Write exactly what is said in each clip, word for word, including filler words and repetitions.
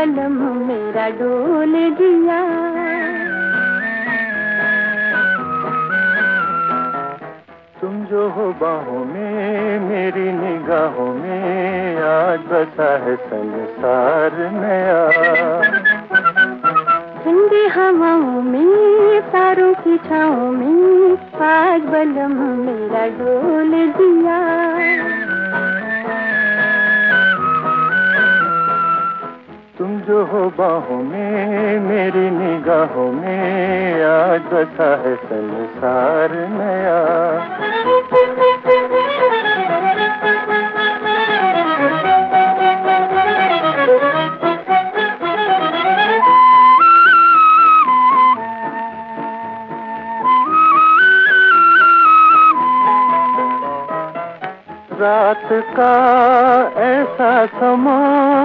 बलम मेरा डोल दिया। तुम जो हो बाहों में मेरी निगाहों में, आज बसा है संसार नया। ठंडी हवाओं में तारों की छाँव में, आज बलम मेरा डोल दिया। तुम जो हो बाहों में मेरी निगाहों में, आज बसा है संसार नया। रात का ऐसा समा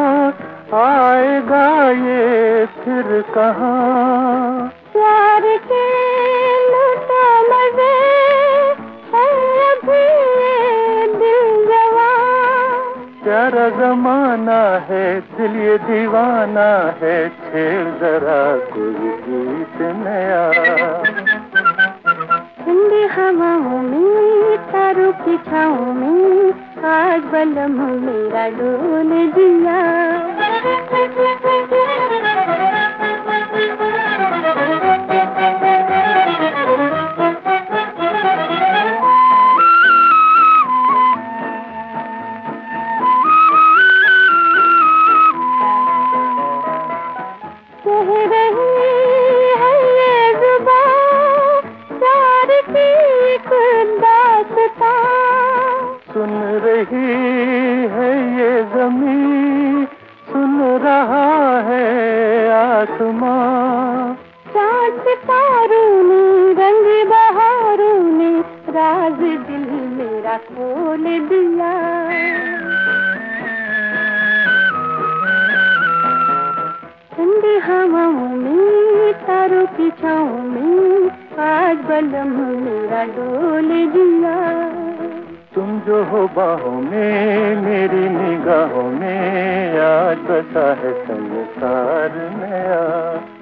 आएगा ये फिर कहाँ। प्यार के लूटा मजे है अभी ये दिल जवां। प्यारा जमाना है दिल ये दीवाना है, छेड़ जरा कोई गीत नया। ठंडी हवाओं में तारों की छाँव में, आज बलम मेरा डोल दिया। कह रही है ये जुबां प्यार की एक दास्तां। सुन रही है ये ज़मीं, सुन रहा है आसमां। चाँद सितारों ने रंग बहारों ने, राज दिल मेरा खोल दिया। ठंडी हवाओं में तारों की छाँव में, आज बलम मेरा डोल दिया। तुम जो हो बाहों में मेरी निगाहों में, आज बसा है संसार नया।